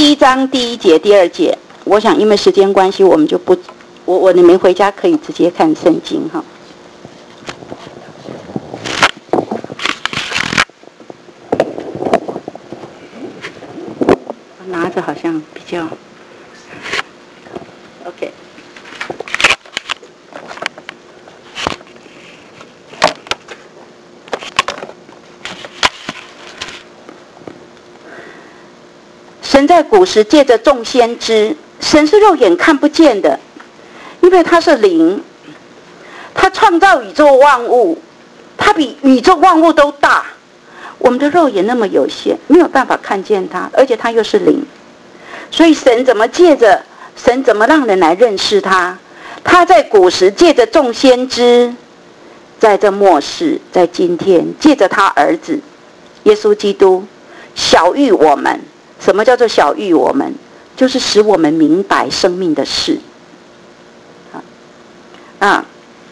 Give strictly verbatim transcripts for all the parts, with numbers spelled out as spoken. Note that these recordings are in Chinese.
第一章第一节、第二节，我想因为时间关系，我们就不，我我你们回家可以直接看圣经哈。拿着好像比较 OK。神在古时借着众先知，神是肉眼看不见的，因为他是灵，他创造宇宙万物，他比宇宙万物都大，我们的肉眼那么有限，没有办法看见他，而且他又是灵，所以神怎么借着神怎么让人来认识他？他在古时借着众先知，在这末世，在今天借着他儿子耶稣基督晓谕我们。什么叫做晓谕我们？就是使我们明白生命的事。啊，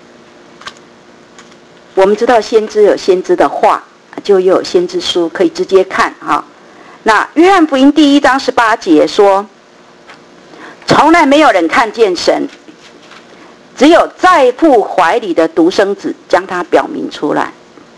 我们知道先知有先知的话，就有先知书可以直接看哈。那约翰福音第一章十八节说，从来没有人看见神，只有在父怀里的独生子将他表明出来。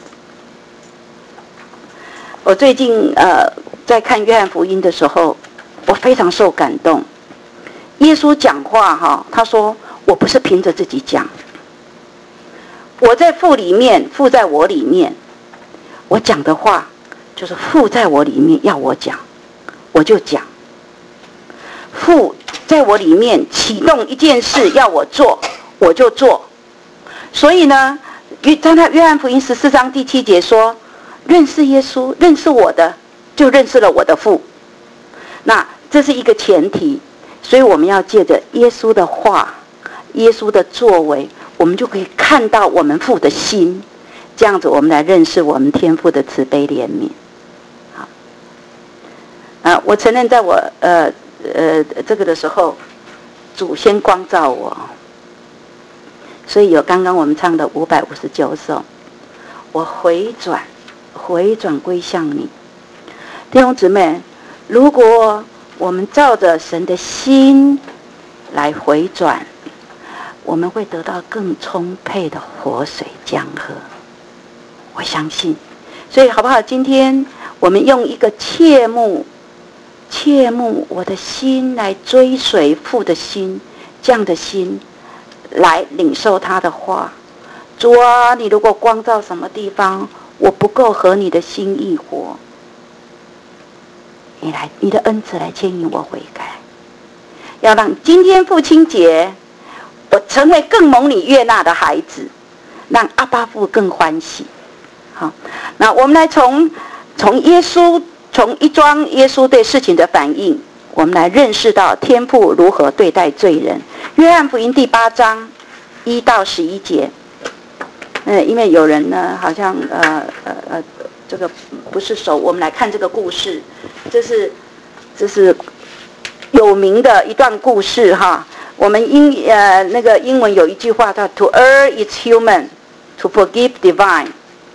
我最近呃。在看约翰福音的时候，我非常受感动。耶稣讲话哈，他说：“我不是凭着自己讲，我在父里面，父在我里面。我讲的话就是父在我里面要我讲，我就讲。父在我里面启动一件事要我做，我就做。所以呢，刚才约翰福音十四章第七节说：认识耶稣，认识我的。”就认识了我的父，那这是一个前提，所以我们要借着耶稣的话、耶稣的作为，我们就可以看到我们父的心，这样子我们来认识我们天父的慈悲怜悯。好，啊，我承认在我呃呃这个的时候，主先光照我，所以有刚刚我们唱的五百五十九首，我回转，回转归向你。弟兄姊妹，如果我们照着神的心来回转，我们会得到更充沛的活水江河。我相信，所以好不好？今天我们用一个切慕、切慕我的心来追随父的心，这样的心来领受他的话。主啊，你如果光照什么地方，我不够合你的心意活。你来，你的恩慈来牵引我悔改，要让今天父亲节，我成为更蒙你悦纳的孩子，让阿爸父更欢喜。好，那我们来从从耶稣，从一桩耶稣对事情的反应，我们来认识到天父如何对待罪人。约翰福音第八章一到十一节，呃，因为有人呢，好像呃呃呃。这个不是熟，我们来看这个故事，这是这是有名的一段故事哈。我们英呃那个英文有一句话叫 "To err is human, to forgive divine"。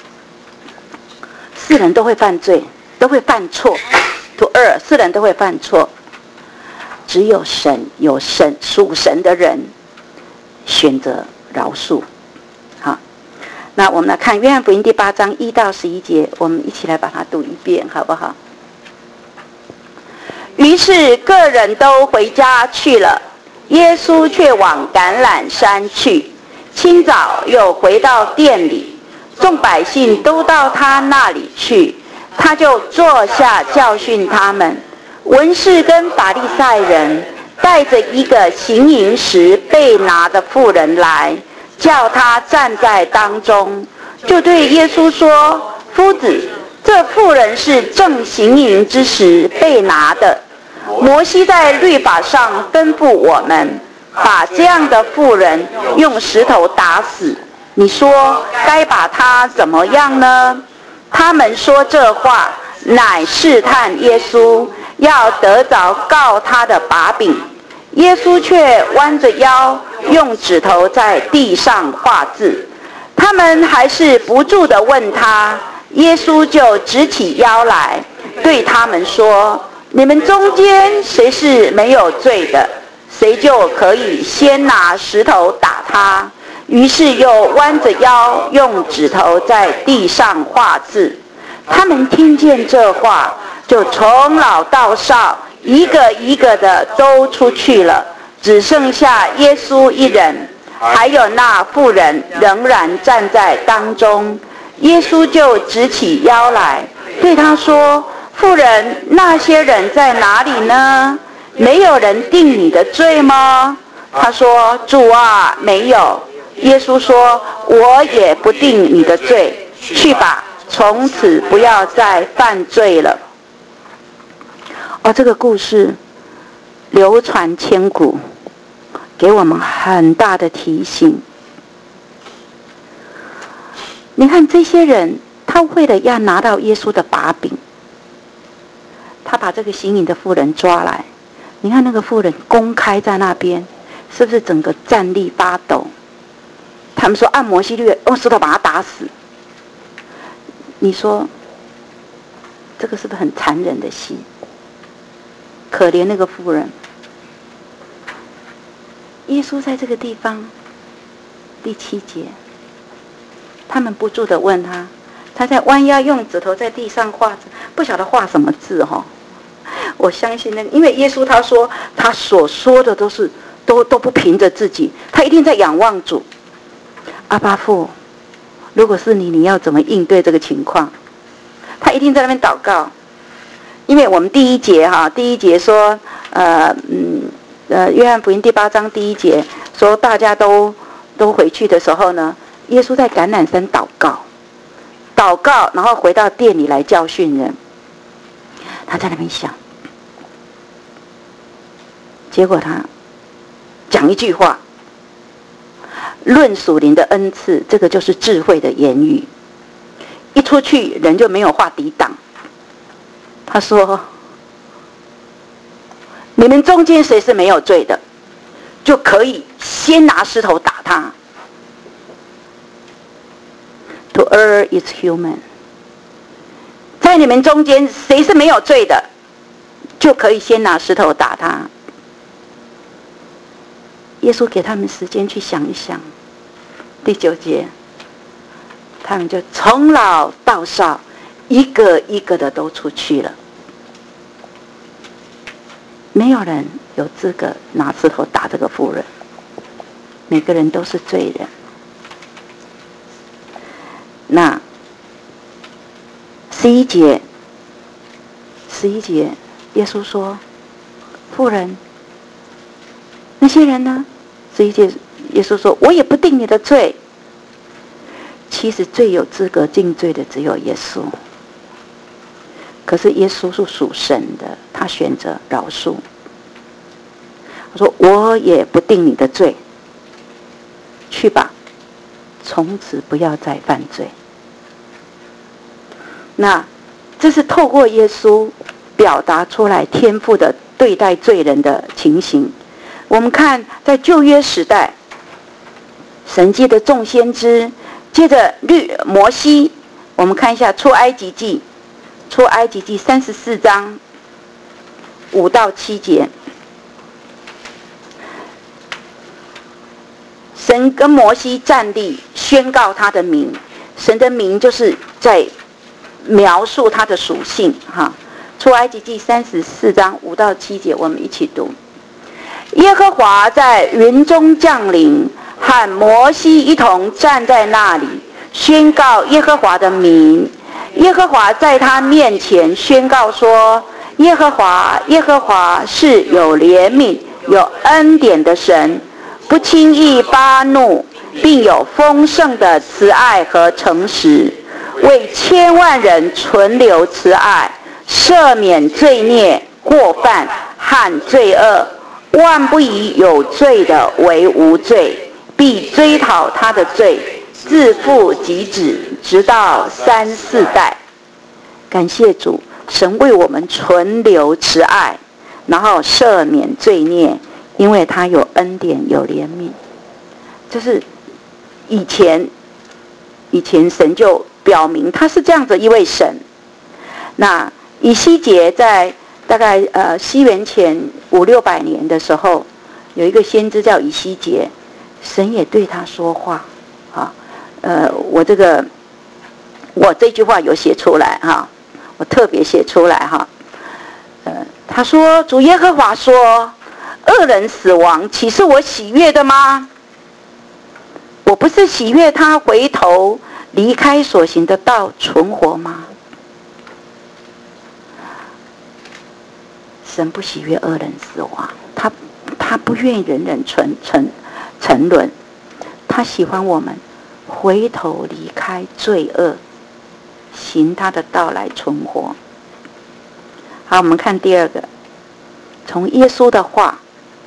世人都会犯罪，都会犯错。To err， 世人都会犯错，只有神有神属神的人选择饶恕。那我们来看约翰福音第八章一到十一节，我们一起来把它读一遍，好不好？于是个人都回家去了，耶稣却往橄榄山去。清早又回到店里，众百姓都到他那里去，他就坐下教训他们。文士跟法利赛人带着一个行淫时被拿的妇人来，叫他站在当中，就对耶稣说：夫子，这妇人是正行淫之时被拿的。摩西在律法上吩咐我们，把这样的妇人用石头打死。你说该把她怎么样呢？他们说这话，乃试探耶稣，要得着告他的把柄。耶稣却弯着腰，用指头在地上画字。他们还是不住地问他，耶稣就直起腰来，对他们说： 你们中间谁是没有罪的，谁就可以先拿石头打他。于是又弯着腰，用指头在地上画字。他们听见这话，就从老到少，一个一个的都出去了，只剩下耶稣一人，还有那妇人仍然站在当中。耶稣就直起腰来，对他说：妇人，那些人在哪里呢？没有人定你的罪吗？他说：主啊，没有。耶稣说：我也不定你的罪，去吧，从此不要再犯罪了。哦，这个故事流传千古，给我们很大的提醒。你看这些人，他为了要拿到耶稣的把柄，他把这个行淫的妇人抓来。你看那个妇人公开在那边，是不是整个站立发抖？他们说按摩西律用石头把他打死。你说这个是不是很残忍的心？可怜那个妇人。耶稣在这个地方第七节，他们不住地问他，他在弯腰用指头在地上画字，不晓得画什么字哈、哦。我相信那个，因为耶稣他说他所说的都是都都不凭着自己，他一定在仰望主。阿爸父，如果是你，你要怎么应对这个情况？他一定在那边祷告，因为我们第一节哈，第一节说，呃嗯呃，约翰福音第八章第一节说，大家都都回去的时候呢，耶稣在橄榄山祷告，祷告，然后回到店里来教训人。他在那边想，结果他讲一句话。论属灵的恩赐，这个就是智慧的言语。一出去，人就没有话抵挡。他说：你们中间谁是没有罪的，就可以先拿石头打他。To err is human。在你们中间谁是没有罪的，就可以先拿石头打他。耶稣给他们时间去想一想。第九节，他们就从老到少，一个一个的都出去了。没有人有资格拿石头打这个妇人，每个人都是罪人。那十一节，十一节，耶稣说：妇人，那些人呢？十一节，耶稣说：我也不定你的罪。其实最有资格定罪的只有耶稣。可是耶稣是属神的，他选择饶恕。他说：我也不定你的罪，去吧，从此不要再犯罪。那这是透过耶稣表达出来天父的对待罪人的情形。我们看在旧约时代，神界的众先知，接着律摩西，我们看一下出埃及记，出埃及记三十四章五到七节，神跟摩西站立，宣告他的名。神的名就是在描述他的属性哈。出埃及记三十四章五到七节，我们一起读。耶和华在云中降临，和摩西一同站在那里，宣告耶和华的名。耶和华在他面前宣告说：耶和华，耶和华是有怜悯、有恩典的神，不轻易发怒，并有丰盛的慈爱和诚实，为千万人存留慈爱，赦免罪孽、过犯和罪恶。万不以有罪的为无罪，必追讨他的罪，自父及子，直到三四代。感谢主，神为我们存留慈爱，然后赦免罪孽，因为他有恩典，有怜悯。就是以前以前神就表明他是这样子一位神。那以西结在大大概呃西元前五六百年的时候，有一个先知叫以西结，神也对他说话，啊，呃，我这个我这句话有写出来哈，我特别写出来哈，呃，他说主耶和华说，恶人死亡，岂是我喜悦的吗？我不是喜悦他回头离开所行的道存活吗？神不喜悦恶人死亡，他他不愿意人人沉沉沉沦，他喜欢我们回头离开罪恶，行他的道来存活。好，我们看第二个，从耶稣的话，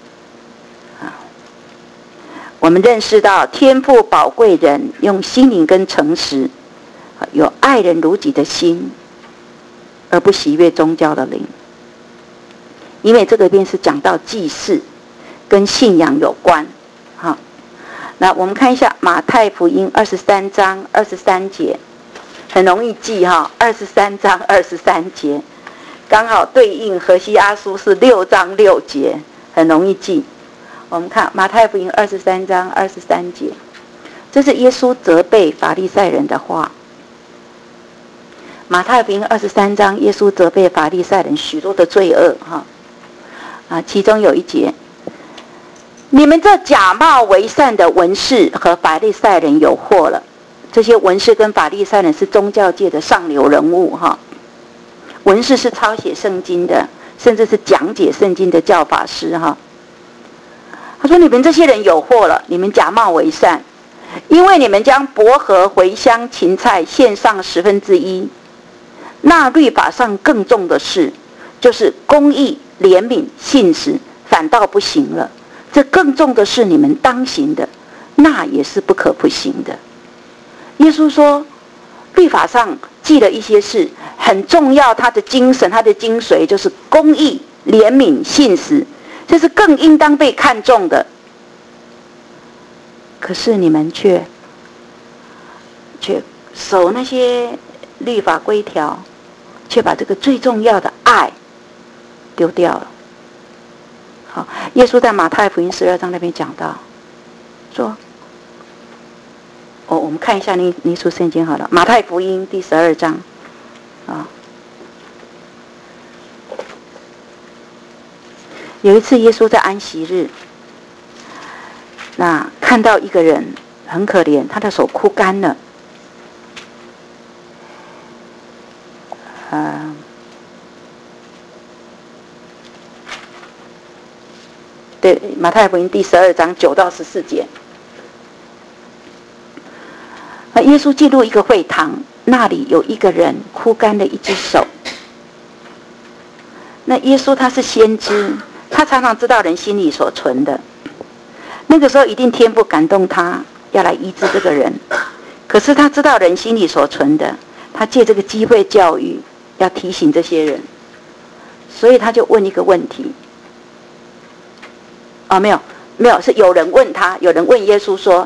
我们认识到天父宝贵人用心灵跟诚实，有爱人如己的心，而不喜悦宗教的灵。因为这个便是讲到祭祀跟信仰有关。好，那我们看一下马太福音二十三章二十三节，很容易记哈，二十三章二十三节，刚好对应何西阿书是六章六节，很容易记。我们看马太福音二十三章二十三节，这是耶稣责备法利赛人的话。马太福音二十三章，耶稣责备法利赛人许多的罪恶哈。啊，其中有一节，你们这假冒为善的文士和法利赛人有祸了。这些文士跟法利赛人是宗教界的上流人物哈。文士是抄写圣经的，甚至是讲解圣经的教法师哈。他说：“你们这些人有祸了，你们假冒为善，因为你们将薄荷、茴香、芹菜献上十分之一。那律法上更重的事，就是公义、怜悯、信实，反倒不行了。这更重的是你们当行的，那也是不可不行的。”耶稣说，律法上记了一些事，很重要，它的精神、它的精髓就是公义、怜悯、信实，这是更应当被看重的。可是你们却却守那些律法规条，却把这个最重要的爱丢掉了。好，耶稣在马太福音十二章那边讲到，说，哦，我们看一下那那书圣经好了，马太福音第十二章，啊，有一次耶稣在安息日，那看到一个人很可怜，他的手枯干了，呃。对，马太福音第十二章九到十四节，那耶稣进入一个会堂，那里有一个人枯干了一只手。那耶稣他是先知，他常常知道人心里所存的。那个时候一定天父感动他要来医治这个人，可是他知道人心里所存的，他借这个机会教育，要提醒这些人，所以他就问一个问题。啊、哦，没有，没有，是有人问他，有人问耶稣说：“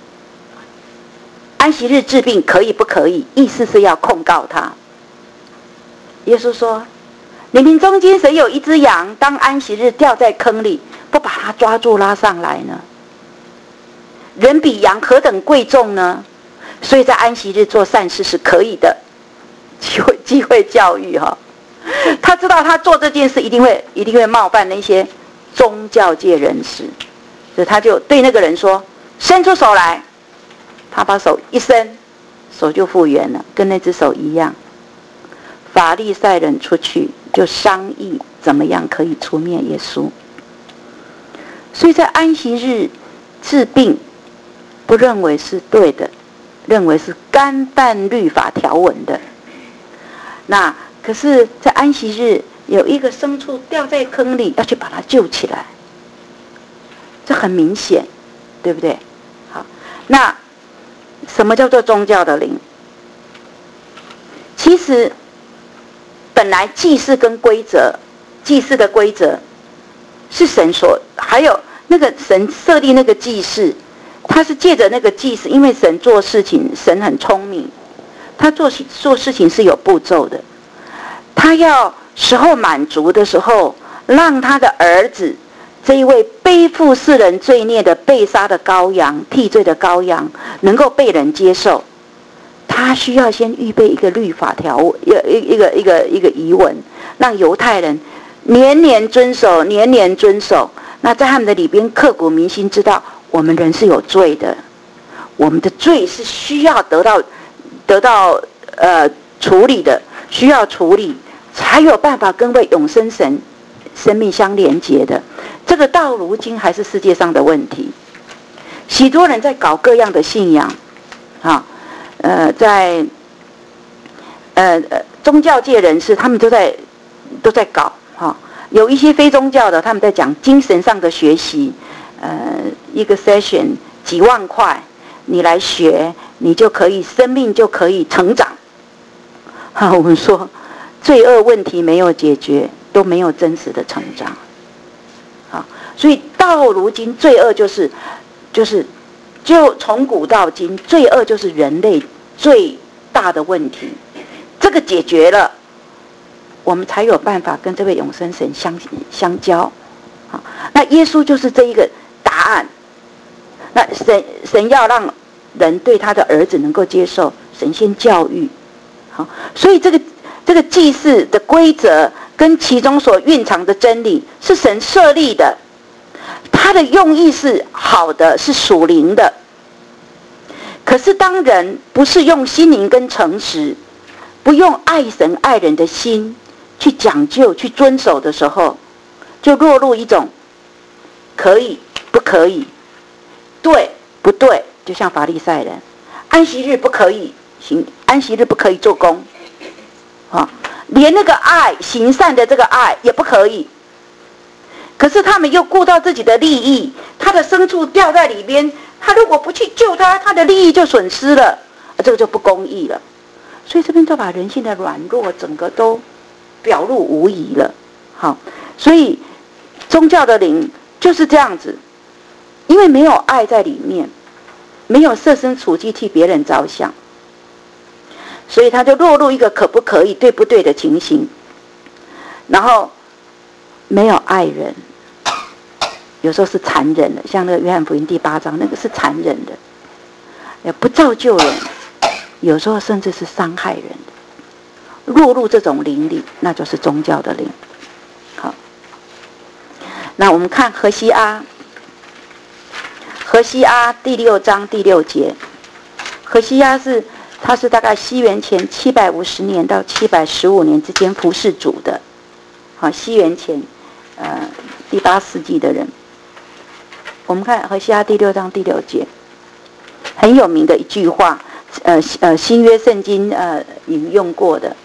安息日治病可以不可以？”意思是要控告他。耶稣说：“你们中间谁有一只羊，当安息日掉在坑里，不把它抓住拉上来呢？人比羊何等贵重呢？所以在安息日做善事是可以的。”机会机会教育哈、哦，他知道他做这件事一定会一定会冒犯那些宗教界人士，所以他就对那个人说：“伸出手来。”他把手一伸，手就复原了，跟那只手一样。法利赛人出去就商议怎么样可以出灭耶稣。所以在安息日治病，不认为是对的，认为是干犯律法条文的。那可是，在安息日有一个牲畜掉在坑里，要去把它救起来，这很明显，对不对？好，那什么叫做宗教的灵？其实本来祭祀跟规则，祭祀的规则是神所，还有那个神设立那个祭祀，他是借着那个祭祀，因为神做事情，神很聪明，他做做事情是有步骤的，他要时候满足的时候，让他的儿子这一位背负世人罪孽的被杀的羔羊，替罪的羔羊，能够被人接受，他需要先预备一个律法条，一个一个一个一个遗文，让犹太人年年遵守，年年遵守。那在他们的里边刻骨铭心，知道我们人是有罪的，我们的罪是需要得到得到呃处理的，需要处理，才有办法跟位永生神生命相连结的。这个到如今还是世界上的问题，许多人在搞各样的信仰，啊，呃，在呃呃宗教界人士，他们都在都在搞，哈、啊，有一些非宗教的，他们在讲精神上的学习，呃，一个 session 几万块，你来学，你就可以生命就可以成长。哈、啊，我们说罪恶问题没有解决，都没有真实的成长。好，所以到如今罪恶就是就是就从古到今，罪恶就是人类最大的问题。这个解决了，我们才有办法跟这位永生神相相交。好，那耶稣就是这一个答案。那神神要让人对他的儿子能够接受，神先教育。好，所以这个这个祭祀的规则跟其中所蕴藏的真理是神设立的，他的用意是好的，是属灵的。可是当人不是用心灵跟诚实，不用爱神爱人的心去讲究去遵守的时候，就落入一种可以不可以，对不对，就像法利赛人，安息日不可以行，安息日不可以做工，啊，连那个爱行善的这个爱也不可以。可是他们又顾到自己的利益，他的牲畜掉在里边，他如果不去救他，他的利益就损失了，这个就不公义了。所以这边就把人性的软弱整个都表露无遗了。好，所以宗教的灵就是这样子，因为没有爱在里面，没有设身处地替别人着想，所以他就落入一个可不可以对不对的情形，然后没有爱人，有时候是残忍的，像那个约翰福音第八章那个是残忍的，也不造就人，有时候甚至是伤害人的，落入这种灵里，那就是宗教的灵。好，那我们看何西阿，何西阿第六章第六节，何西阿是他是大概西元前七百五十年到七百十五年之间服侍主的，好，西元前呃第八世纪的人。我们看何西阿第六章第六节，很有名的一句话，呃呃新约圣经呃引用过的。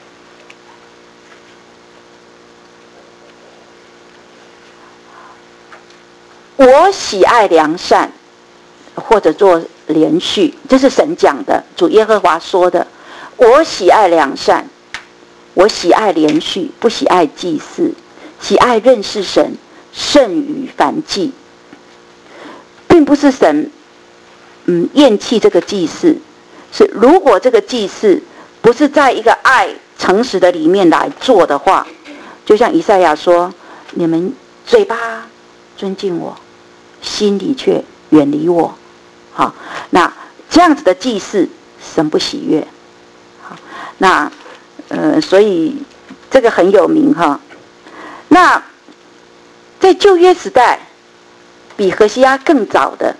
我喜爱良善，或者做连续，这是神讲的，主耶和华说的。我喜爱良善，我喜爱连续，不喜爱祭祀，喜爱认识神，胜于凡祭。并不是神嗯厌弃这个祭祀，是如果这个祭祀不是在一个爱诚实的里面来做的话，就像以赛亚说，你们嘴巴尊敬我，心里却远离我。好，那这样子的祭祀神不喜悦。好，那呃所以这个很有名哈。那在旧约时代比何西阿更早的，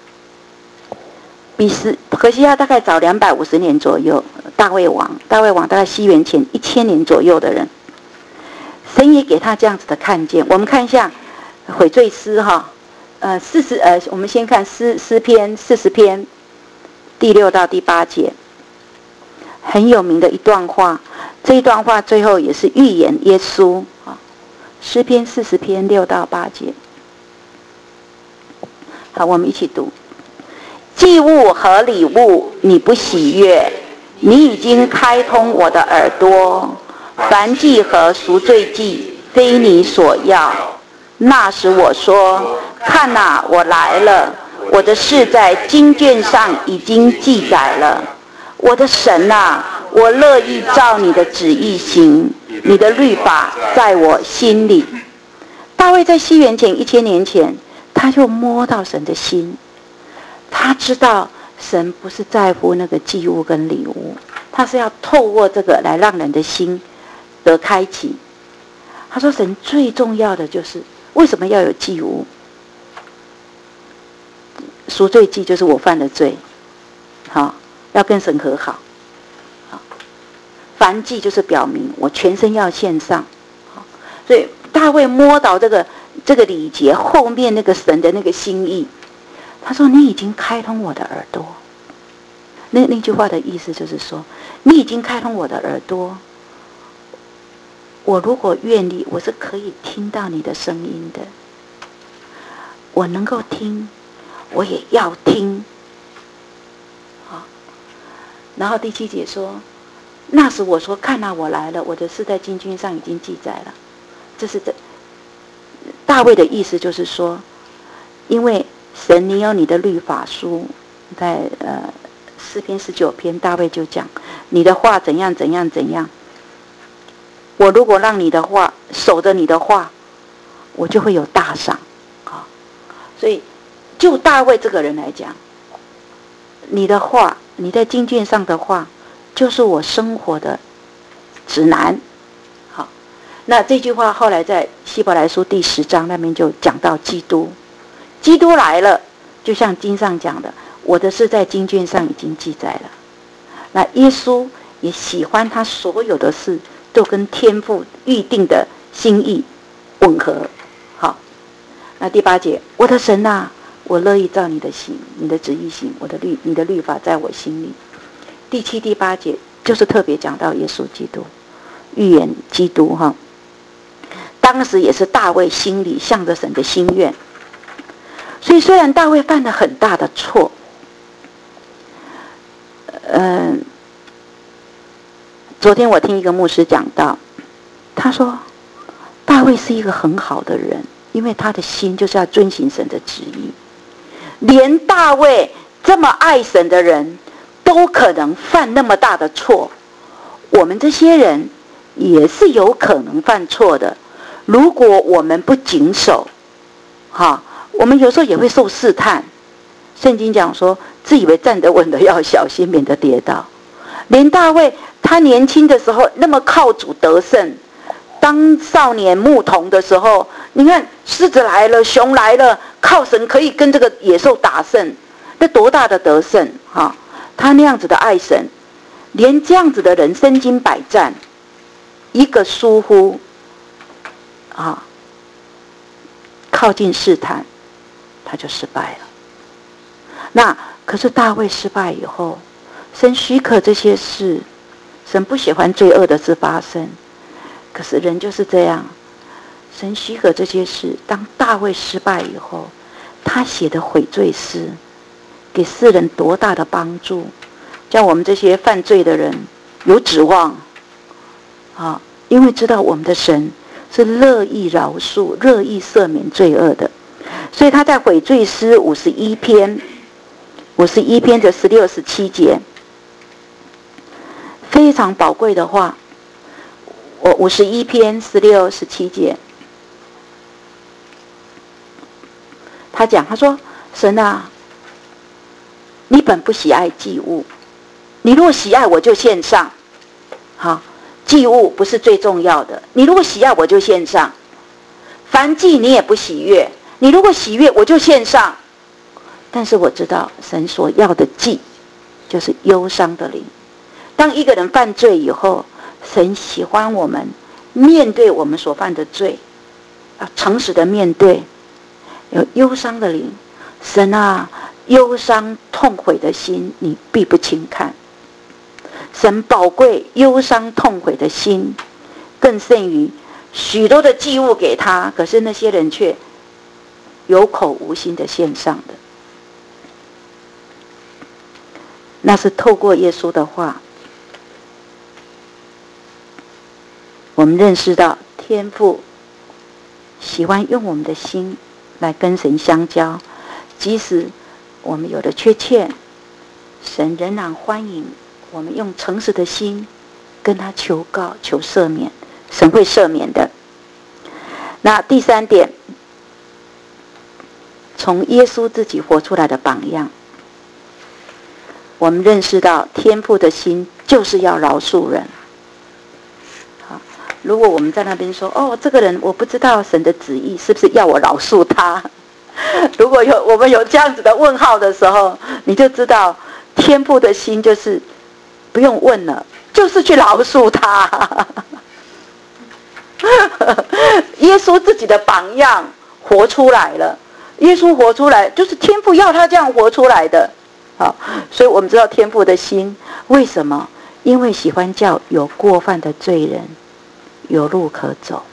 比何西阿大概早两百五十年左右，大卫王，大卫王大概西元前一千年左右的人，神也给他这样子的看见。我们看一下悔罪诗哈，呃四十呃，我们先看诗诗篇四十篇第六到第八节，很有名的一段话。这一段话最后也是预言耶稣啊，诗篇四十篇六到八节。好，我们一起读。祭物和礼物你不喜悦，你已经开通我的耳朵。燔祭和赎罪祭非你所要。那时我说，看哪，我来了，我的事在经卷上已经记载了。我的神啊， 我乐意照你的旨意行，你的律法在我心里。大卫在西元前一千年前，他就摸到神的心，他知道神不是在乎那个祭物跟礼物，他是要透过这个来让人的心得开启。他说神最重要的就是为什么要有祭物？赎罪祭就是我犯了罪，好，要跟神和好。好，燔祭就是表明我全身要献上。好，所以大卫摸到这个这个礼节后面那个神的那个心意，他说你已经开通我的耳朵。那那句话的意思就是说，你已经开通我的耳朵，我如果愿意，我是可以听到你的声音的。我能够听，我也要听。好，然后第七节说，那时我说看啊，我来了，我的事在经卷上已经记载了。这是这大卫的意思，就是说，因为神你有你的律法书，在呃诗篇十九篇，大卫就讲你的话怎样怎样怎样。我如果让你的话守着你的话，我就会有大赏。好，所以就大卫这个人来讲，你的话，你在经卷上的话，就是我生活的指南。好，那这句话后来在希伯来书第十章那边就讲到基督，基督来了，就像经上讲的，我的事在经卷上已经记载了。那耶稣也喜欢他所有的事都跟天父预定的心意吻合。好，那第八节，我的神啊，我乐意照你的行，你的旨意行，我的律，你的律法在我心里。第七、第八节就是特别讲到耶稣基督，预言基督哈。当时也是大卫心里向着神的心愿，所以虽然大卫犯了很大的错，嗯、呃。昨天我听一个牧师讲到，他说大卫是一个很好的人，因为他的心就是要遵行神的旨意。连大卫这么爱神的人都可能犯那么大的错，我们这些人也是有可能犯错的。如果我们不谨守，哈，我们有时候也会受试探。圣经讲说，自以为站得稳的要小心，免得跌倒。连大卫他年轻的时候那么靠主得胜，当少年牧童的时候，你看狮子来了，熊来了，靠神可以跟这个野兽打胜，那多大的得胜哈！他那样子的爱神，连这样子的人身经百战，一个疏忽啊，靠近试探，他就失败了。那可是大卫失败以后，神许可这些事，神不喜欢罪恶的事发生，可是人就是这样，神许可这些事。当大卫失败以后，他写的悔罪诗给世人多大的帮助，叫我们这些犯罪的人有指望啊！因为知道我们的神是乐意饶恕、乐意赦免罪恶的，所以他在悔罪诗五十一篇五十一篇的十六、十七节，非常宝贵的话。我五十一篇十六、十七节，他讲，他说：“神啊，你本不喜爱祭物，你如果喜爱，我就献上。好，祭物不是最重要的，你如果喜爱，我就献上。燔祭你也不喜悦，你如果喜悦，我就献上。但是我知道，神所要的祭，就是忧伤的灵。当一个人犯罪以后，神喜欢我们面对我们所犯的罪，要诚实的面对，有忧伤的灵。神啊，忧伤痛悔的心你必不轻看。神宝贵忧伤痛悔的心，更胜于许多的祭物给他，可是那些人却有口无心的献上的。那是透过耶稣的话，我们认识到天父喜欢用我们的心来跟神相交，即使我们有了缺欠，神仍然欢迎我们用诚实的心跟他求告、求赦免，神会赦免的。那第三点，从耶稣自己活出来的榜样，我们认识到天父的心就是要饶恕人。好，如果我们在那边说，哦，这个人我不知道神的旨意是不是要我饶恕他，如果有我们有这样子的问号的时候，你就知道天父的心就是不用问了，就是去饶恕他。耶稣自己的榜样活出来了，耶稣活出来就是天父要他这样活出来的。好，所以我们知道天父的心为什么？因为喜欢叫有过犯的罪人有路可走。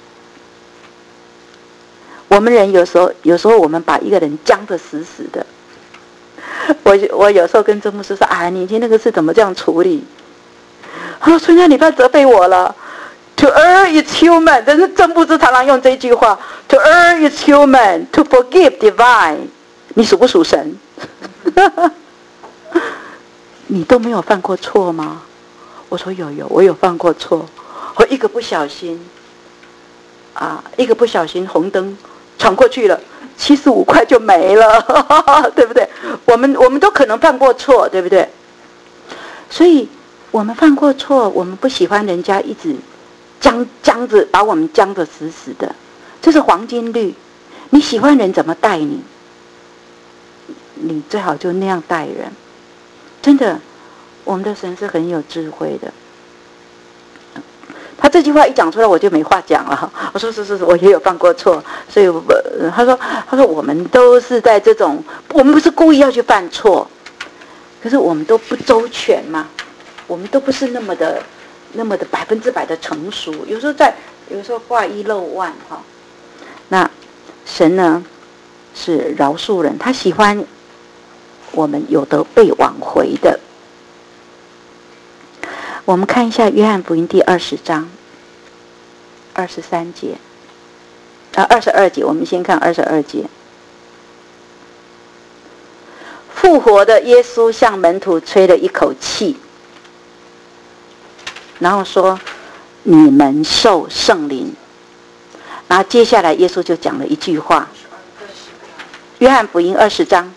我们人有时候，有时候我们把一个人僵得死死的。我我有时候跟曾牧师说：“啊，你今天那个事怎么这样处理？”他说：“春香，你不要责备我了。To err is human。”但是曾牧师常常用这句话 ：“To err is human, to forgive divine。”你属不属神？你都没有犯过错吗？我说有有，我有犯过错。我一个不小心，啊，一个不小心红灯闯过去了，七十五块就没了，对不对？我们我们都可能犯过错，对不对？所以我们犯过错，我们不喜欢人家一直僵僵着，把我们僵得死死的，这是黄金律。你喜欢人怎么待你，你最好就那样待人。真的，我们的神是很有智慧的。他这句话一讲出来，我就没话讲了。我说是是是，我也有犯过错，所以我他说他说我们都是在这种，我们不是故意要去犯错，可是我们都不周全嘛，我们都不是那么的那么的百分之百的成熟，有时候在有时候挂一漏万哈。那神呢是饶恕人，他喜欢我们有得被挽回的。我们看一下约翰福音第二十章二十三节，啊，二十二节。我们先看二十二节。复活的耶稣向门徒吹了一口气，然后说：“你们受圣灵。”然后接下来耶稣就讲了一句话。约翰福音二十章。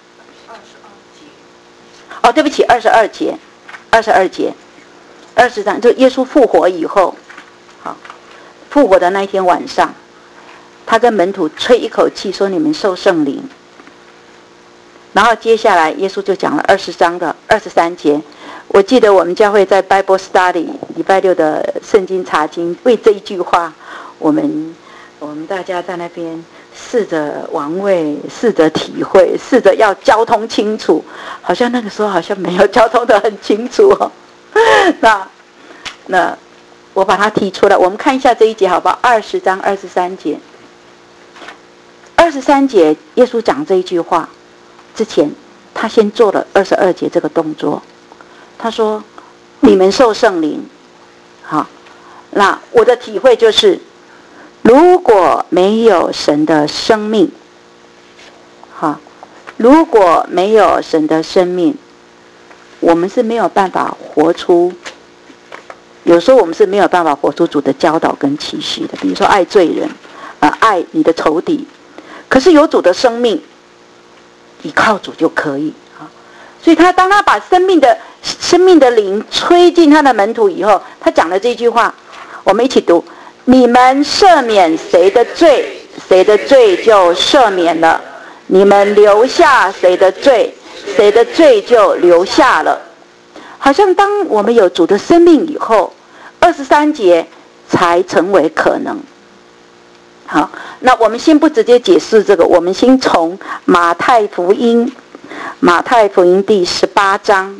哦，对不起，二十二节，二十二节。二十章就耶稣复活以后，好，复活的那一天晚上，他跟门徒吹一口气说：“你们受圣灵。”然后接下来耶稣就讲了二十章的二十三节。我记得我们教会在 Bible Study 礼拜六的圣经查经，为这一句话，我们我们大家在那边试着玩味，试着体会，试着要交通清楚。好像那个时候好像没有交通的很清楚哦。那那我把它提出来，我们看一下这一节好不好？二十章二十三节，二十三节耶稣讲这一句话之前，他先做了二十二节这个动作。他说：“你们受圣灵。”好，那我的体会就是，如果没有神的生命，好，如果没有神的生命，我们是没有办法活出，有时候我们是没有办法活出主的教导跟启示的。比如说爱罪人，呃，爱你的仇敌。可是有主的生命，依靠主就可以啊。所以他当他把生命的生命的灵吹进他的门徒以后，他讲了这句话，我们一起读：你们赦免谁的罪，谁的罪就赦免了；你们留下谁的罪，谁的罪就留下了。好像当我们有主的生命以后，二十三节才成为可能。好，那我们先不直接解释这个，我们先从马太福音，马太福音第十八章。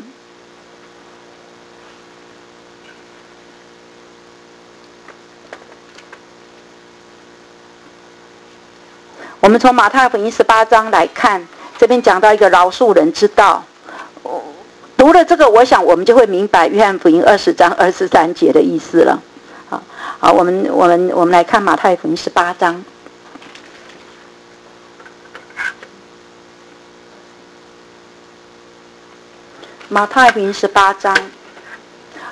我们从马太福音十八章来看，这边讲到一个饶恕人之道。读了这个，我想我们就会明白约翰福音二十章二十三节的意思了。好，好，我们我们我们来看马太福音十八章。马太福音十八章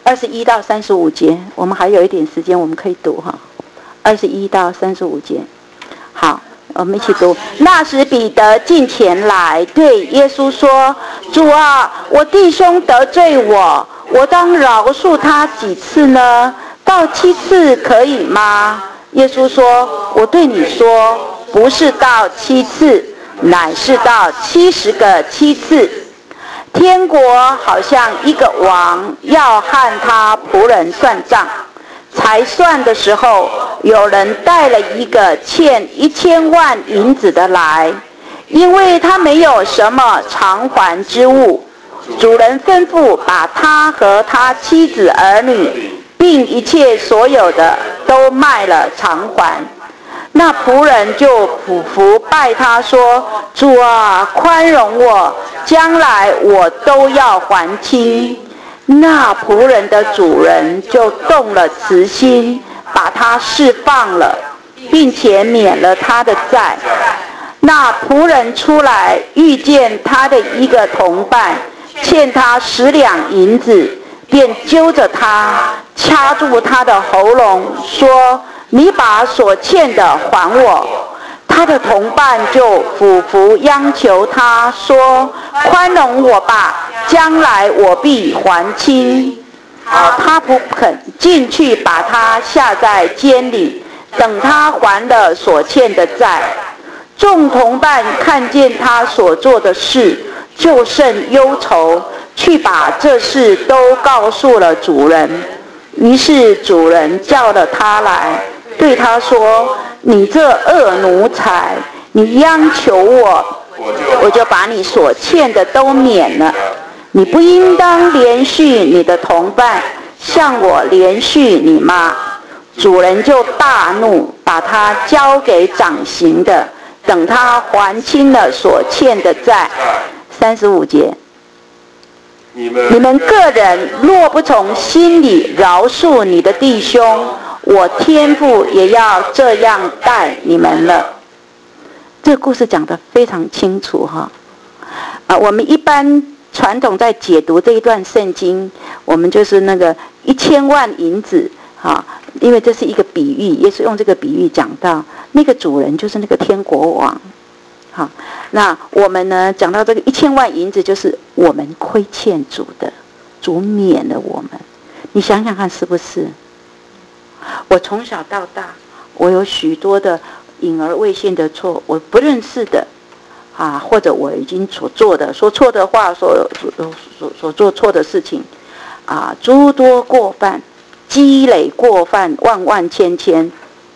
二十一到三十五节，我们还有一点时间，我们可以读哈。二十一到三十五节，好，我们一起读。那时彼得近前来，对耶稣说：“主啊，我弟兄得罪我，我当饶恕他几次呢？到七次可以吗？”耶稣说：“我对你说，不是到七次，乃是到七十个七次。天国好像一个王要和他仆人算账，才算的时候，有人带了一个欠一千万银子的来，因为他没有什么偿还之物。主人吩咐把他和他妻子儿女，并一切所有的都卖了偿还。那仆人就俯伏拜他说：主啊，宽容我，将来我都要还清。那仆人的主人就动了慈心，把他释放了，并且免了他的债。那仆人出来，遇见他的一个同伴欠他十两银子，便揪着他，掐住他的喉咙，说：你把所欠的还我。他的同伴就俯伏央求他说：宽容我吧，将来我必还清。他不肯，进去把他下在监里，等他还了所欠的债。众同伴看见他所做的事，就甚忧愁，去把这事都告诉了主人。于是主人叫了他来，对他说：你这恶奴才，你央求我，我就把你所欠的都免了。你不应当连续你的同伴，向我连续你吗？主人就大怒，把他交给掌刑的，等他还清了所欠的债。三十五节，你们个人若不从心里饶恕你的弟兄，我天父也要这样待你们了。这个故事讲得非常清楚哈。啊，我们一般传统在解读这一段圣经，我们就是那个一千万银子哈，因为这是一个比喻，也是用这个比喻讲到那个主人就是那个天国王。好，那我们呢讲到这个一千万银子，就是我们亏欠主的，主免了我们。你想想看是不是？我从小到大，我有许多的隐而未现的错，我不认识的啊，或者我已经所做的、说错的话、所所所所做错的事情啊，诸多过犯，积累过犯，万万千千。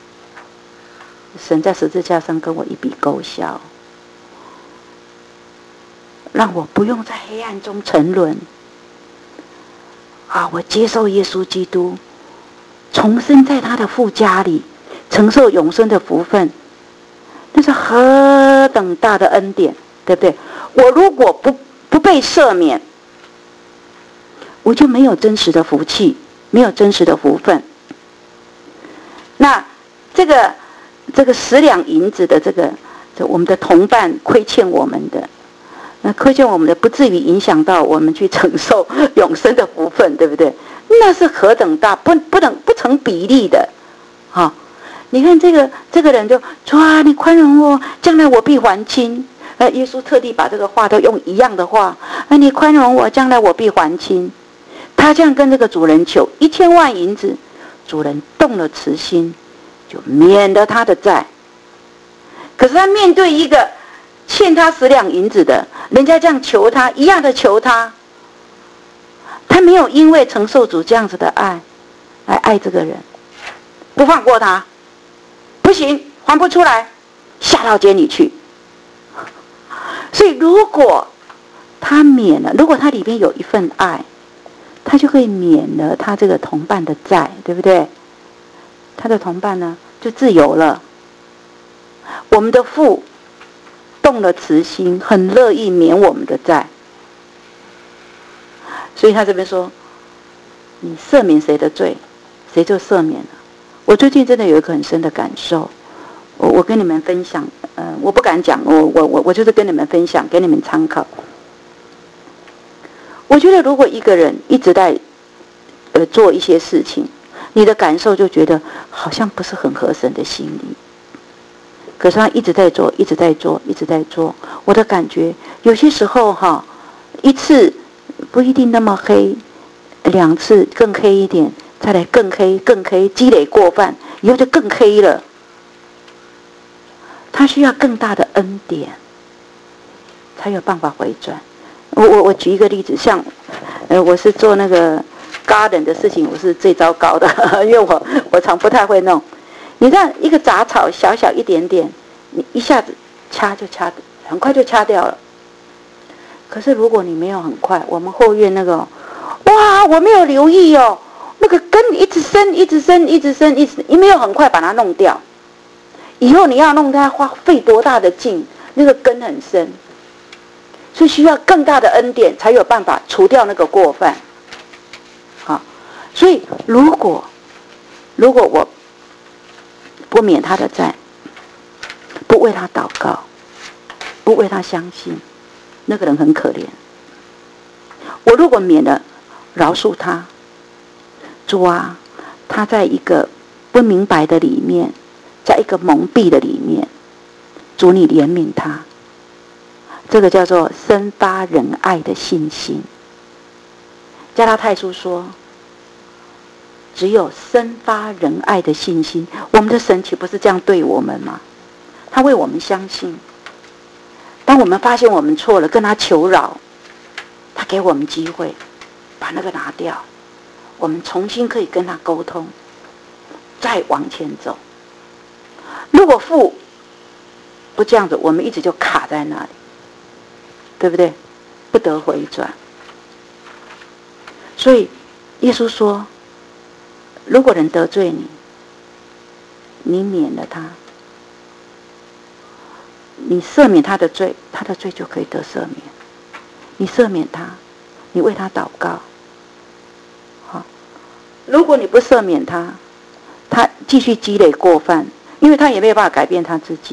神在十字架上跟我一笔勾销，让我不用在黑暗中沉沦啊！我接受耶稣基督，重生在他的父家里，承受永生的福分，那是何等大的恩典，对不对？我如果不不被赦免，我就没有真实的福气，没有真实的福分。那这个这个十两银子的这个，这我们的同伴亏欠我们的。那亏欠我们的，不至于影响到我们去承受永生的福分，对不对？那是何等大，不不等不成比例的，哈、哦！你看这个这个人就说啊，你宽容我，将来我必还清。呃，耶稣特地把这个话都用一样的话，啊，你宽容我，将来我必还清。他这样跟这个主人求一千万银子，主人动了慈心，就免了他的债。可是他面对一个欠他十两银子的，人家这样求他，一样的求他，他没有因为承受主这样子的爱来爱这个人，不放过他，不行，还不出来，下到监里去。所以如果他免了，如果他里面有一份爱，他就可以免了他这个同伴的债，对不对？他的同伴呢就自由了。我们的父动了慈心，很乐意免我们的债，所以他这边说，你赦免谁的罪，谁就赦免了。我最近真的有一个很深的感受，我我跟你们分享，呃，我不敢讲，我我我我就是跟你们分享，给你们参考。我觉得如果一个人一直在呃做一些事情，你的感受就觉得好像不是很合神的心意。可是他一直在做，一直在做，一直在做。我的感觉有些时候哈，一次不一定那么黑，两次更黑一点，再来更黑更黑，积累过半以后就更黑了。他需要更大的恩典才有办法回转。我我我举一个例子，像呃我是做那个 garden 的事情，我是最糟糕的，因为我我常不太会弄。你看一个杂草小小一点点，你一下子掐就掐，很快就掐掉了。可是如果你没有很快，我们后院那个，哇，我没有留意哦，那个根一直伸，一直伸，一直伸，一直，你没有很快把它弄掉。以后你要弄它，花费多大的劲？那个根很深，所以需要更大的恩典才有办法除掉那个过犯。好，所以如果如果我不免他的债，不为他祷告，不为他相信，那个人很可怜。我如果免了饶恕他，主啊，他在一个不明白的里面，在一个蒙蔽的里面，主你怜悯他，这个叫做生发仁爱的信心。加拉太书说，只有生发仁爱的信心。我们的神岂不是这样对我们吗？他为我们相信，当我们发现我们错了，跟他求饶，他给我们机会把那个拿掉，我们重新可以跟他沟通，再往前走。如果父不这样子，我们一直就卡在那里，对不对？不得回转。所以耶稣说，如果人得罪你，你免了他，你赦免他的罪，他的罪就可以得赦免。你赦免他，你为他祷告。好，如果你不赦免他，他继续积累过犯，因为他也没有办法改变他自己。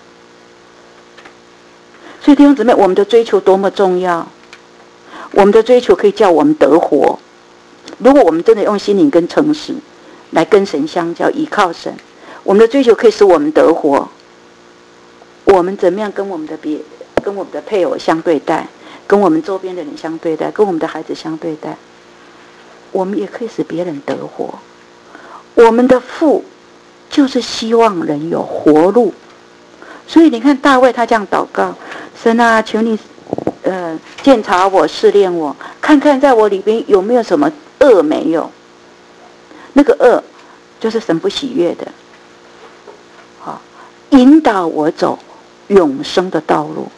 所以弟兄姊妹，我们的追求多么重要！我们的追求可以叫我们得活。如果我们真的用心灵跟诚实来跟神相交，依靠神，我们的追求可以使我们得活。我们怎么样跟我们的别跟我们的配偶相对待，跟我们周边的人相对待，跟我们的孩子相对待，我们也可以使别人得活。我们的父就是希望人有活路。所以你看大卫他这样祷告，神啊，求你呃鉴察我，试炼我，看看在我里边有没有什么恶没有。那个恶就是神不喜悦的。好，引导我走永生的道路。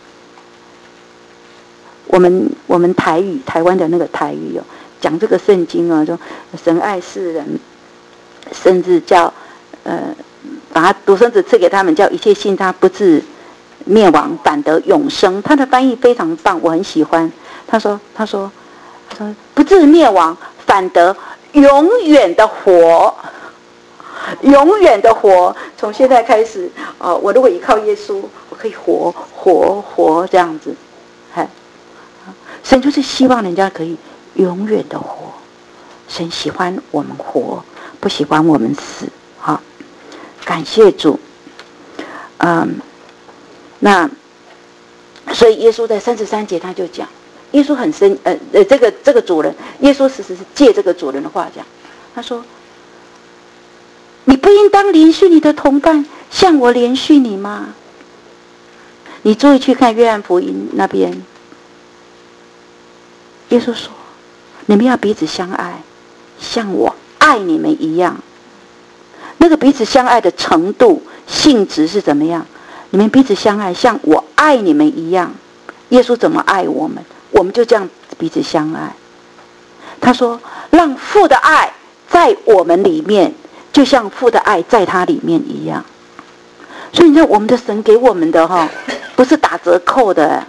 我们我们台语台湾的那个台语哦，讲这个圣经啊，说神爱世人，甚至叫呃把他独生子赐给他们，叫一切信他不至灭亡，反得永生。他的翻译非常棒，我很喜欢。他说他说他说不至灭亡，反得永远的活。永远的活，从现在开始，呃，我如果依靠耶稣，我可以活活活这样子。嗨，神就是希望人家可以永远的活。神喜欢我们活，不喜欢我们死。好，感谢主。嗯，那所以耶稣在三十三节他就讲，耶稣很深，呃呃，这个这个主人，耶稣其实是借这个主人的话讲，他说。你不应当连续你的同伴，像我连续你吗？你注意去看约翰福音那边，耶稣说：“你们要彼此相爱，像我爱你们一样。”那个彼此相爱的程度、性质是怎么样？你们彼此相爱，像我爱你们一样。耶稣怎么爱我们？我们就这样彼此相爱。他说：“让父的爱在我们里面。”就像父的爱在他里面一样。所以你看我们的神给我们的哈，不是打折扣的。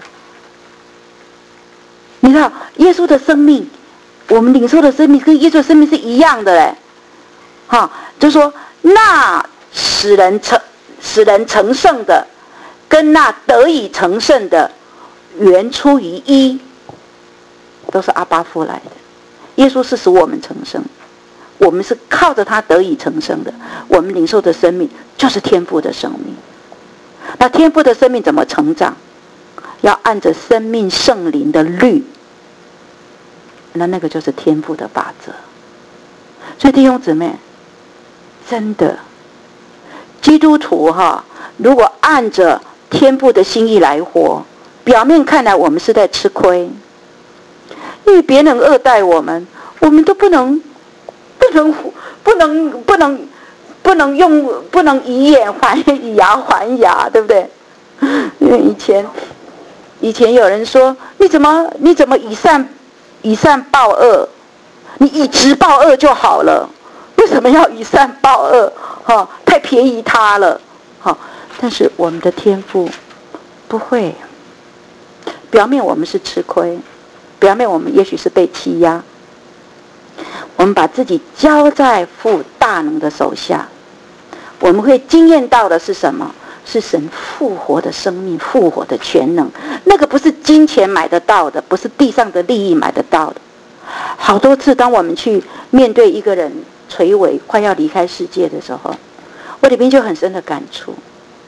你知道耶稣的生命，我们领受的生命跟耶稣的生命是一样的嘞。哈，就说那使人成使人成圣的，跟那得以成圣的，原出于一，都是阿爸父来的。 耶稣是使我们成圣，我们是靠着他得以成圣的。我们领受的生命就是天父的生命。那天父的生命怎么成长？要按着生命圣灵的律，那那个就是天父的法则。所以弟兄姊妹，真的基督徒哈，如果按着天父的心意来活，表面看来我们是在吃亏，因为别人恶待我们，我们都不能不能不能不能不能用不能以眼还以牙还牙，对不对？因为以前以前有人说，你怎么你怎么以善以善报恶？你以直报恶就好了，为什么要以善报恶？哈、哦，太便宜他了。哈、哦，但是我们的天父不会。表面我们是吃亏，表面我们也许是被欺压，我们把自己交在父大能的手下，我们会经验到的是什么？是神复活的生命，复活的全能。那个不是金钱买得到的，不是地上的利益买得到的。好多次当我们去面对一个人垂危快要离开世界的时候，我里面就很深的感触，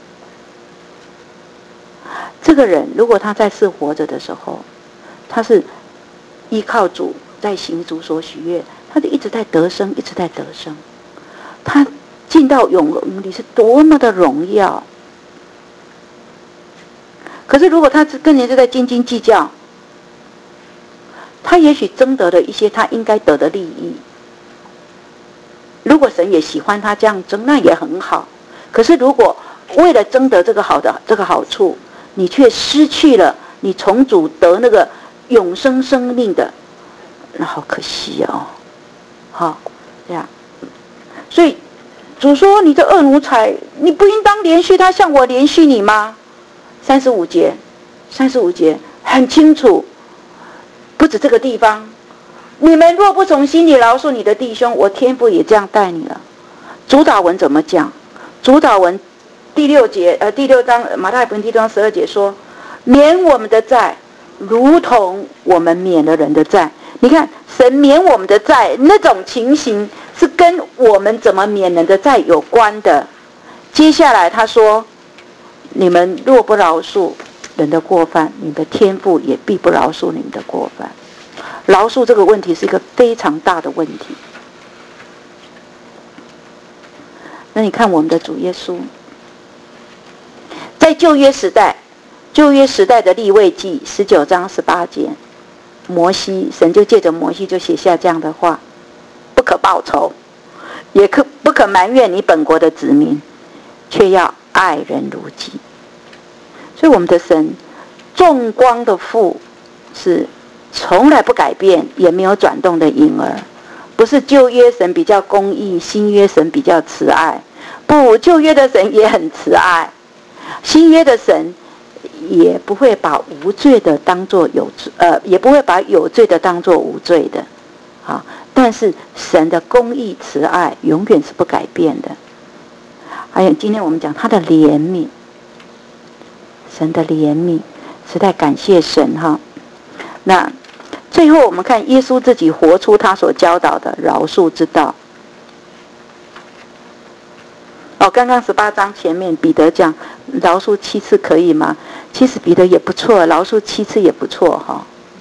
这个人如果他在世活着的时候，他是依靠主，在行主所许愿，他就一直在得生，一直在得生。他进到永恒里是多么的荣耀。可是如果他跟人家在斤斤计较，他也许争得了一些他应该得的利益。如果神也喜欢他这样争，那也很好。可是如果为了争得这个好的这个好处，你却失去了你从主得那个永生生命的，那好可惜哦。好，这样，所以主说：“你的恶奴才，你不应当连续他，像我连续你吗？”三十五节，三十五节很清楚，不止这个地方。你们若不从心里饶恕你的弟兄，我天父也这样待你了。主导文怎么讲？主导文第六节，呃，第六章马太福音第六章十二节说：“免我们的债，如同我们免了人的债。”你看，神免我们的债，那种情形是跟我们怎么免人的债有关的。接下来他说：“你们若不饶恕人的过犯，你的天父也必不饶恕你们的过犯。”饶恕这个问题是一个非常大的问题。那你看我们的主耶稣，在旧约时代，旧约时代的利未记十九章十八节，摩西神就借着摩西就写下这样的话：不可报仇，也可不可埋怨你本国的子民，却要爱人如己。所以我们的神众光的父是从来不改变也没有转动的婴儿，不是旧约神比较公义，新约神比较慈爱。不，旧约的神也很慈爱，新约的神也不会把无罪的当作有罪，呃，也不会把有罪的当作无罪的。啊，但是神的公义慈爱永远是不改变的。还有今天我们讲他的怜悯，神的怜悯，实在感谢神哈。那最后我们看耶稣自己活出他所教导的饶恕之道。哦，刚刚十八章前面彼得讲饶恕七次可以吗？其实彼得也不错，饶恕七次也不错哈。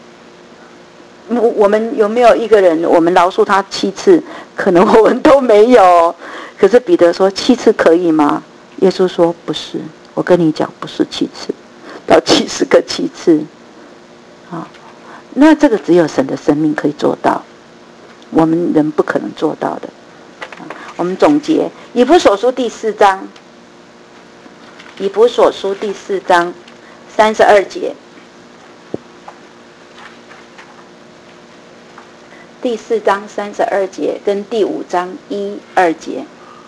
我们有没有一个人我们饶恕他七次？可能我们都没有。可是彼得说七次可以吗？耶稣说不是，我跟你讲不是七次，到七十个七次。啊，那这个只有神的生命可以做到，我们人不可能做到的。我们总结以弗所书第四章，以弗所书第四章三十二节，第四章三十二节跟第五章一二节，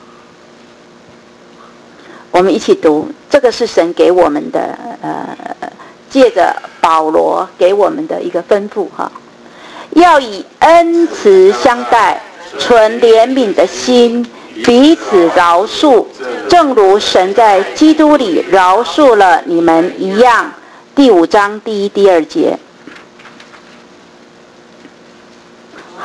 我们一起读。这个是神给我们的，呃，借着保罗给我们的一个吩咐哈，要以恩慈相待，存怜悯的心，彼此饶恕，正如神在基督里饶恕了你们一样。第五章第一、第二节。好，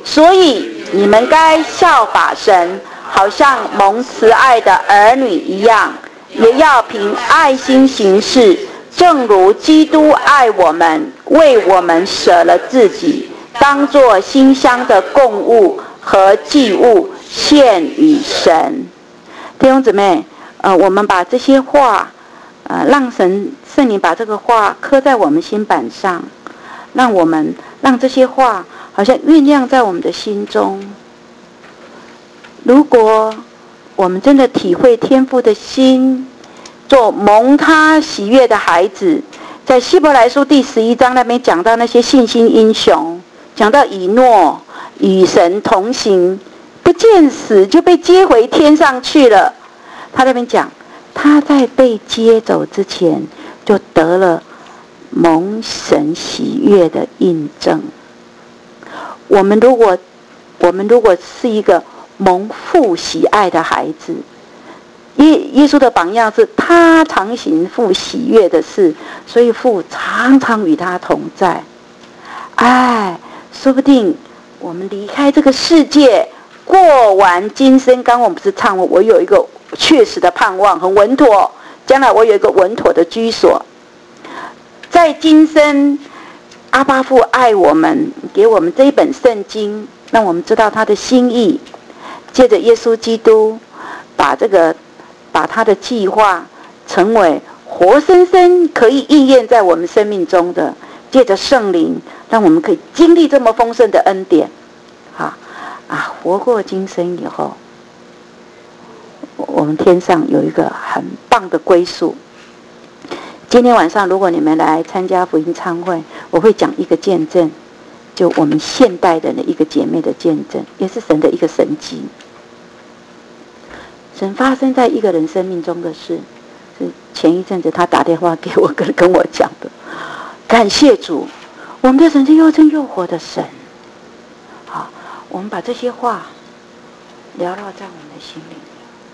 所以你们该效法神，好像蒙慈爱的儿女一样，也要凭爱心行事，正如基督爱我们，为我们舍了自己，当作馨香的供物和祭物献与神。弟兄姊妹，呃，我们把这些话，呃，让神圣灵把这个话刻在我们心板上，让我们让这些话好像酝酿在我们的心中。如果我们真的体会天父的心，做蒙他喜悦的孩子，在希伯来书第十一章那边讲到那些信心英雄，讲到以诺与神同行，不见死就被接回天上去了。他那边讲，他在被接走之前就得了蒙神喜悦的印证。我们如果我们如果是一个蒙父喜爱的孩子，耶耶稣的榜样是他常行父喜悦的事，所以父常常与他同在。哎，说不定我们离开这个世界，过完今生，刚刚我们不是唱我有一个确实的盼望，很稳妥，将来我有一个稳妥的居所。在今生，阿爸父爱我们，给我们这一本圣经，让我们知道他的心意。借着耶稣基督，把这个把他的计划成为活生生可以应验在我们生命中的。借着圣灵，让我们可以经历这么丰盛的恩典，啊啊，活过今生以后，我们天上有一个很棒的归宿。今天晚上，如果你们来参加福音餐会，我会讲一个见证，就我们现代人的一个姐妹的见证，也是神的一个神迹。神发生在一个人生命中的事，是前一阵子他打电话给我，跟跟我讲的。感谢主，我们的神是又真又活的神。好，我们把这些话缭绕在我们的心里，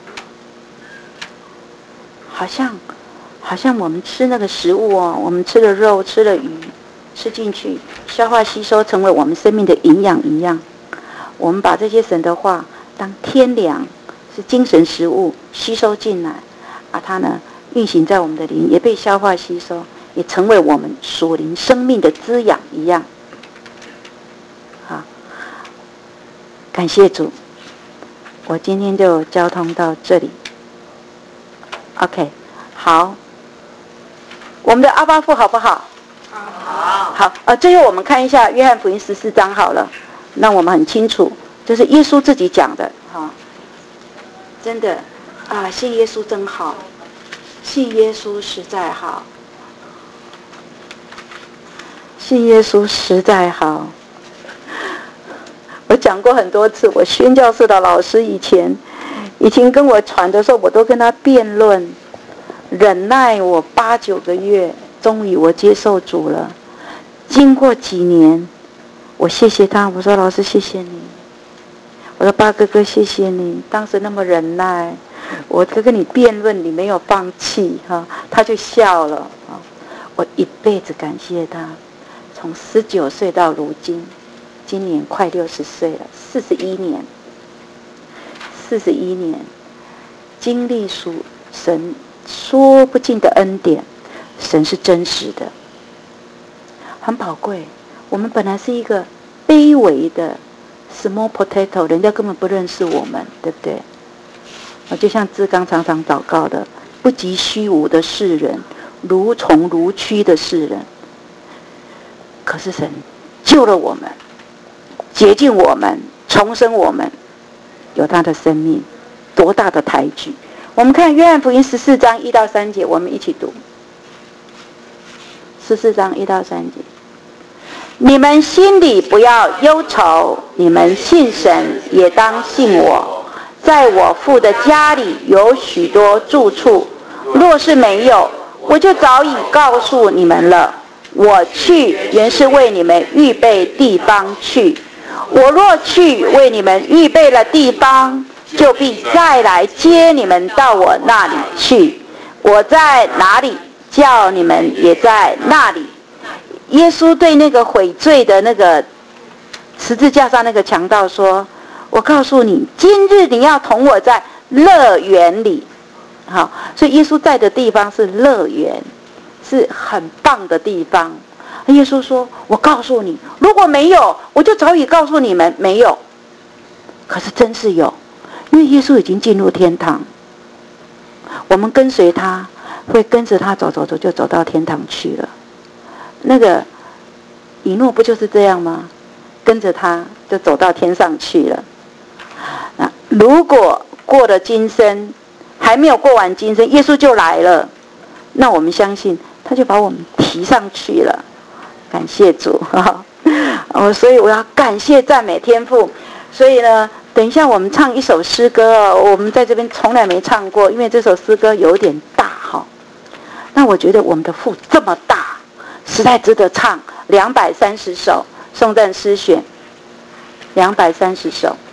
好像好像我们吃那个食物哦，我们吃了肉，吃了鱼，吃进去，消化吸收，成为我们生命的营养一样。我们把这些神的话当天粮，是精神食物，吸收进来，啊，它呢运行在我们的灵，也被消化吸收，也成为我们属灵生命的滋养一样。好，感谢主，我今天就交通到这里。OK， 好，我们的阿爸父好不好？好。好，呃，最后我们看一下约翰福音十四章好了，让我们很清楚，就是耶稣自己讲的，哈，真的啊，信耶稣真好，信耶稣实在好，信耶稣实在好。我讲过很多次，我宣教士的老师以前以前跟我传的时候，我都跟他辩论，忍耐我八九个月，终于我接受主了。经过几年，我谢谢他，我说老师谢谢你，我说八哥哥谢谢你，当时那么忍耐，我跟你辩论，你没有放弃哈，他就笑了啊，我一辈子感谢他，从十九岁到如今，今年快六十岁了，四十一年，四十一年，经历属神说不尽的恩典，神是真实的。很宝贵，我们本来是一个卑微的 small potato， 人家根本不认识我们，对不对？就像志刚常常祷告的，不及虚无的世人，如虫如蛆的世人。可是神救了我们，洁净我们，重生我们，有他的生命，多大的抬举！我们看约翰福音十四章一到三节，我们一起读。十四章一到三节。你们心里不要忧愁，你们信神也当信我。在我父的家里有许多住处，若是没有，我就早已告诉你们了。我去原是为你们预备地方去。我若去为你们预备了地方，就必再来接你们到我那里去。我在哪里，叫你们也在那里。耶稣对那个悔罪的那个十字架上那个强盗说：“我告诉你，今日你要同我在乐园里。”好，所以耶稣在的地方是乐园，是很棒的地方。耶稣说：“我告诉你，如果没有，我就早已告诉你们没有。可是真是有，因为耶稣已经进入天堂。我们跟随他，会跟着他走走走，就走到天堂去了。那个以诺不就是这样吗？跟着他就走到天上去了。那如果过了今生，还没有过完今生，耶稣就来了，那我们相信他就把我们提上去了。感谢主哈！哦，所以我要感谢赞美天父。所以呢，等一下我们唱一首诗歌哦，我们在这边从来没唱过，因为这首诗歌有点大哈。那我觉得我们的父这么大，实在值得唱两百三十首颂赞诗选，两百三十首。